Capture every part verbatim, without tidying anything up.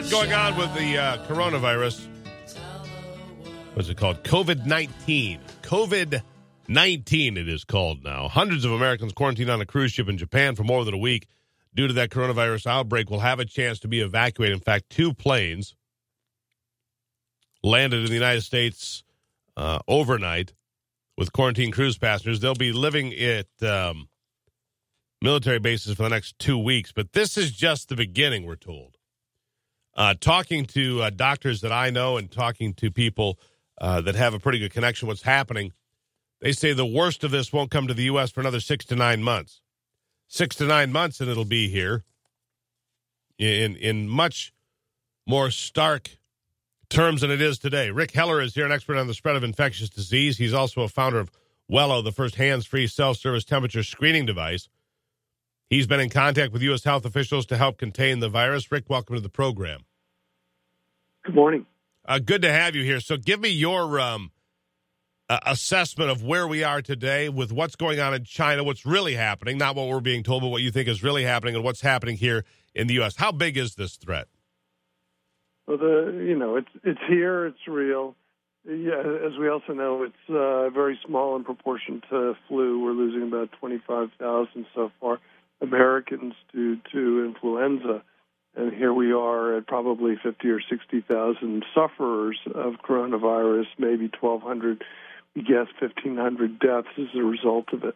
lot going on with the uh, coronavirus. What's it called? COVID nineteen. COVID nineteen it is called now. Hundreds of Americans quarantined on a cruise ship in Japan for more than a week due to that coronavirus outbreak will have a chance to be evacuated. In fact, two planes landed in the United States uh, overnight with quarantine cruise passengers. They'll be living at um, military bases for the next two weeks. But this is just the beginning, we're told. Uh, talking to uh, doctors that I know and talking to people uh, that have a pretty good connection what's happening, they say the worst of this won't come to the U S for another six to nine months. Six to nine months, and it'll be here in in much more stark terms than it is today. Rick Heller is here, an expert on the spread of infectious disease. He's also a founder of Wello, the first hands-free self-service temperature screening device. He's been in contact with U S health officials to help contain the virus. Rick, welcome to the program. Good morning. Uh, good to have you here. So give me your um, uh, assessment of where we are today with what's going on in China, what's really happening, not what we're being told, but what you think is really happening and what's happening here in the U S. How big is this threat? Well, the you know, it's it's here, it's real. Yeah, as we also know, it's uh, very small in proportion to flu. We're losing about twenty-five thousand so far Americans due to influenza. And here we are at probably fifty or sixty thousand sufferers of coronavirus, maybe twelve hundred, we guess fifteen hundred deaths as a result of it.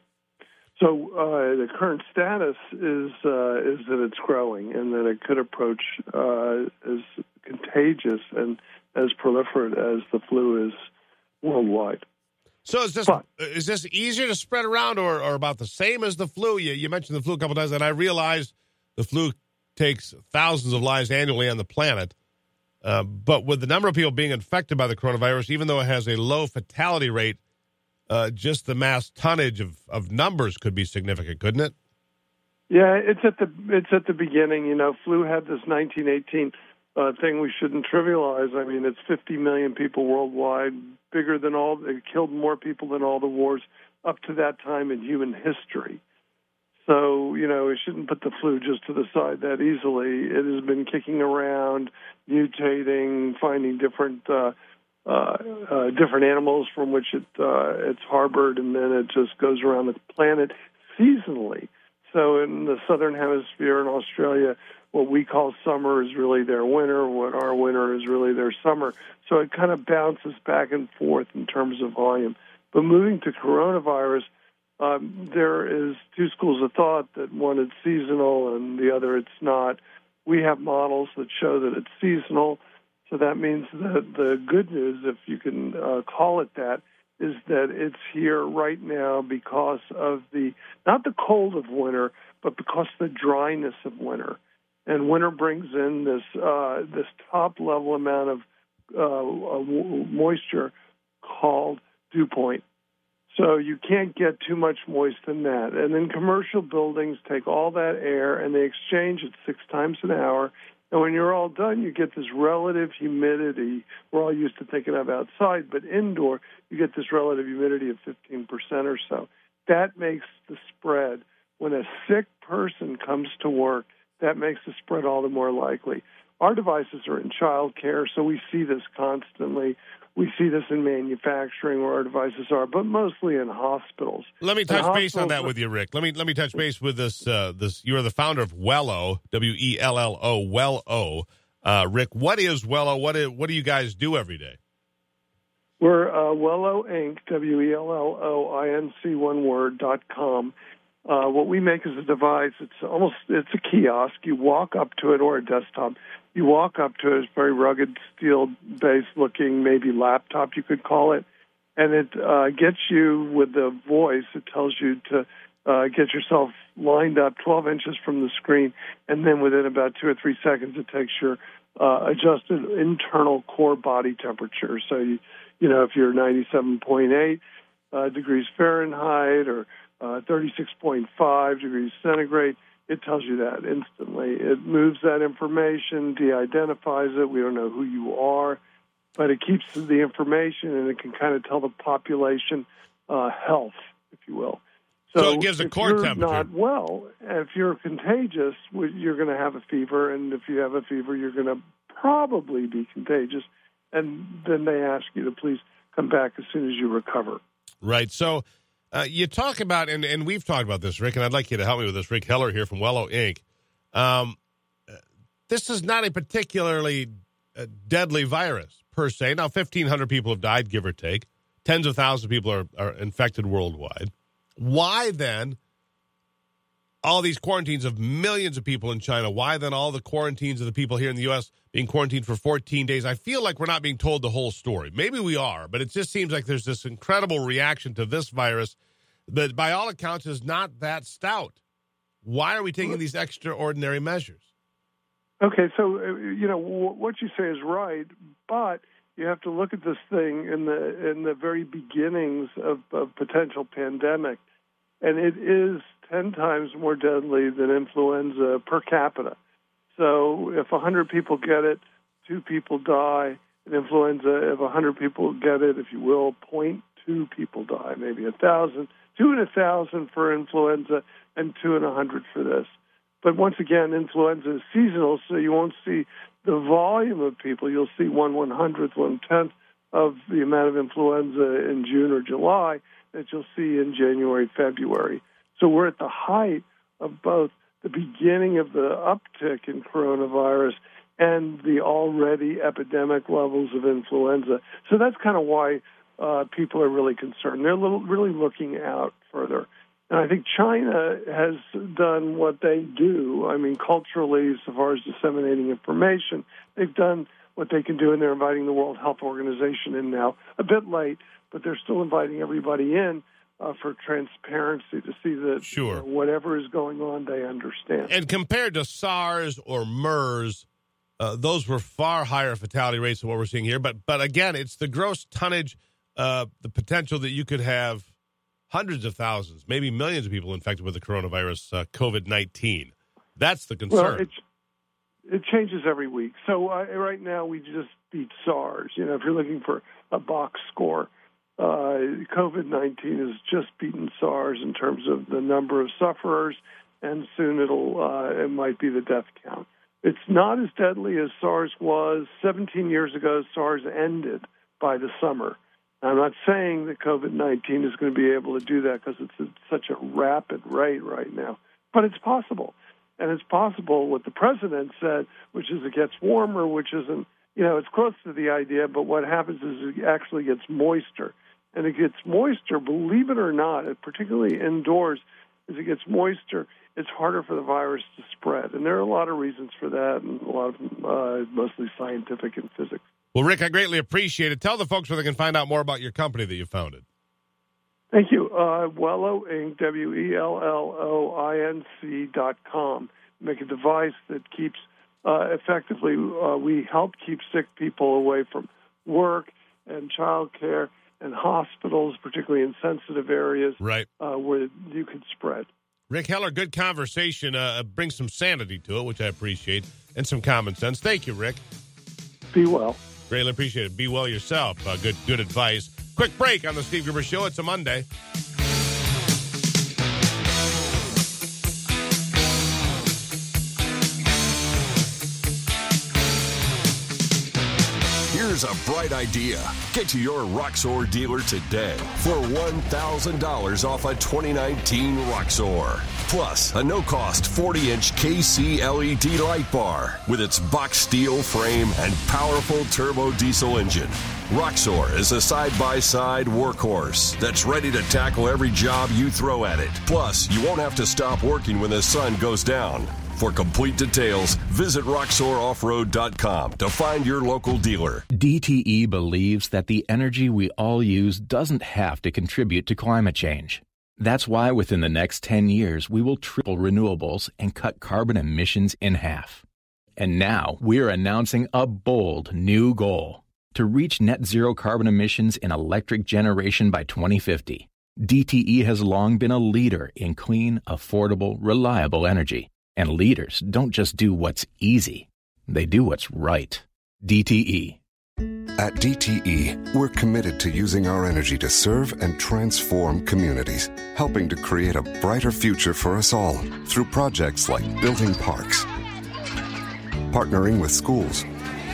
So uh, the current status is uh, is that it's growing and that it could approach uh, as contagious and as proliferate as the flu is worldwide. So is this but, is this easier to spread around or, or about the same as the flu? You, you mentioned the flu a couple times, and I realize the flu takes thousands of lives annually on the planet. Uh, but with the number of people being infected by the coronavirus, even though it has a low fatality rate, uh, just the mass tonnage of, of numbers could be significant, couldn't it? Yeah, it's at the it's at the beginning. You know, flu had this nineteen eighteen uh, thing we shouldn't trivialize. I mean, it's fifty million people worldwide, bigger than all. It killed more people than all the wars up to that time in human history. So, you know, we shouldn't put the flu just to the side that easily. It has been kicking around, mutating, finding different uh, uh, uh, different animals from which it uh, it's harbored, and then it just goes around the planet seasonally. So in the southern hemisphere in Australia, what we call summer is really their winter. What our winter is really their summer. So it kind of bounces back and forth in terms of volume. But moving to coronavirus, Um, there is two schools of thought, that one it's seasonal and the other it's not. We have models that show that it's seasonal, so that means that the good news, if you can uh, call it that, is that it's here right now because of the, not the cold of winter, but because of the dryness of winter. And winter brings in this uh, this top-level amount of uh, moisture called dew point. So you can't get too much moist in that. And then commercial buildings take all that air and they exchange it six times an hour. And when you're all done, you get this relative humidity. We're all used to thinking of outside, but indoor, you get this relative humidity of fifteen percent or so. That makes the spread. When a sick person comes to work, that makes the spread all the more likely. Our devices are in child care, so we see this constantly. We see this in manufacturing where our devices are, but mostly in hospitals. Let me touch base on that with you, Rick. Let me let me touch base with this. Uh, this you are the founder of Wello, W E L L O, Wello. Uh, Rick, what is Wello? What is, what do you guys do every day? We're uh, Wello Incorporated, W E L L O I N C, one word, dot com. Uh, what we make is a device. It's almost it's a kiosk. You walk up to it, or a desktop. You walk up to it. It's very rugged, steel-based looking, maybe laptop you could call it, and it uh, gets you with the voice. It tells you to uh, get yourself lined up twelve inches from the screen, and then within about two or three seconds, it takes your uh, adjusted internal core body temperature. So you, you know, if you're ninety-seven point eight uh, degrees Fahrenheit or uh, thirty-six point five degrees centigrade, it tells you that instantly. It moves that information, de-identifies it. We don't know who you are, but it keeps the information, and it can kind of tell the population uh, health, if you will. So, so it gives a core temperature. If you're not well, if you're contagious, you're going to have a fever, and if you have a fever, you're going to probably be contagious, and then they ask you to please come back as soon as you recover. Right. So uh, you talk about, and, and we've talked about this, Rick, and I'd like you to help me with this. Rick Heller here from Wello Incorporated. Um, this is not a particularly uh, deadly virus, per se. Now, fifteen hundred people have died, give or take. Tens of thousands of people are, are infected worldwide. Why then all these quarantines of millions of people in China? Why then all the quarantines of the people here in the U S being quarantined for fourteen days? I feel like we're not being told the whole story. Maybe we are, but it just seems like there's this incredible reaction to this virus that by all accounts is not that stout. Why are we taking these extraordinary measures? Okay, so, uh, you know, w- what you say is right, but you have to look at this thing in the in the very beginnings of, of potential pandemic, and it is ten times more deadly than influenza per capita. So if one hundred people get it, two people die. In influenza, if one hundred people get it, if you will, zero point two people die, maybe one thousand. Two in one thousand for influenza and two in one hundred for this. But once again, influenza is seasonal, so you won't see the volume of people. You'll see one one-hundredth, one-tenth of the amount of influenza in June or July that you'll see in January, February. So we're at the height of both the beginning of the uptick in coronavirus and the already epidemic levels of influenza. So that's kind of why uh, people are really concerned. They're little, really looking out further. And I think China has done what they do. I mean, culturally, so far as disseminating information, they've done what they can do, and they're inviting the World Health Organization in now. A bit late, but they're still inviting everybody in uh, for transparency to see that sure. you know, whatever is going on, they understand. And compared to SARS or MERS, uh, those were far higher fatality rates than what we're seeing here. But, but again, it's the gross tonnage, uh, the potential that you could have hundreds of thousands, maybe millions of people infected with the coronavirus, uh, COVID nineteen. That's the concern. Well, it, it changes every week. So uh, right now we just beat SARS. You know, if you're looking for a box score, uh, COVID nineteen has just beaten SARS in terms of the number of sufferers, and soon it'll uh, it might be the death count. It's not as deadly as SARS was. seventeen years ago, SARS ended by the summer. I'm not saying that COVID nineteen is going to be able to do that because it's at such a rapid rate right now, but it's possible. And it's possible what the president said, which is it gets warmer, which isn't, you know, it's close to the idea, but what happens is it actually gets moister. And it gets moister, believe it or not, particularly indoors, as it gets moister, it's harder for the virus to spread. And there are a lot of reasons for that, and a lot of them, uh, mostly scientific and physics. Well, Rick, I greatly appreciate it. Tell the folks where they can find out more about your company that you founded. Thank you. Uh, Wello Incorporated, W E L L O I N C dot com. Make a device that keeps, uh, effectively, uh, we help keep sick people away from work and child care and hospitals, particularly in sensitive areas, right, uh, where you can spread. Rick Heller, good conversation. Uh, brings some sanity to it, which I appreciate, and some common sense. Thank you, Rick. Be well. Greatly appreciate it. Be well yourself. Uh, good, good advice. Quick break on the Steve Gruber Show. It's a Monday. Here's a bright idea. Get to your Roxor dealer today for one thousand dollars off a twenty nineteen Roxor. Plus, a no-cost forty-inch K C L E D light bar with its box steel frame and powerful turbo diesel engine. Roxor is a side-by-side workhorse that's ready to tackle every job you throw at it. Plus, you won't have to stop working when the sun goes down. For complete details, visit Roxor Off Road dot com to find your local dealer. D T E believes that the energy we all use doesn't have to contribute to climate change. That's why within the next ten years, we will triple renewables and cut carbon emissions in half. And now we're announcing a bold new goal to reach net zero carbon emissions in electric generation by twenty fifty. D T E has long been a leader in clean, affordable, reliable energy. And leaders don't just do what's easy. They do what's right. D T E. At D T E, we're committed to using our energy to serve and transform communities, helping to create a brighter future for us all through projects like building parks, partnering with schools,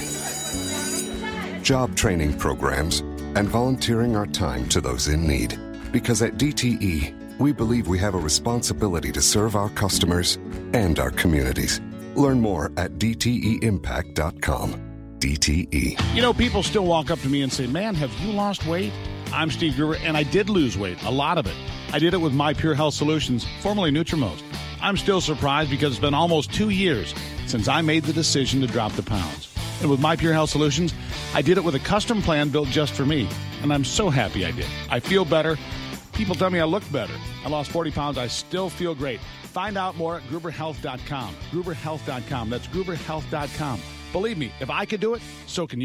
job training programs, and volunteering our time to those in need. Because at D T E, we believe we have a responsibility to serve our customers and our communities. Learn more at d t e impact dot com. D T E. You know, people still walk up to me and say, man, have you lost weight? I'm Steve Gruber, and I did lose weight, a lot of it. I did it with My Pure Health Solutions, formerly Nutrimost. I'm still surprised because it's been almost two years since I made the decision to drop the pounds. And with My Pure Health Solutions, I did it with a custom plan built just for me. And I'm so happy I did. I feel better. People tell me I look better. I lost forty pounds. I still feel great. Find out more at gruber health dot com. gruber health dot com. That's gruber health dot com. Believe me, if I could do it, so can you.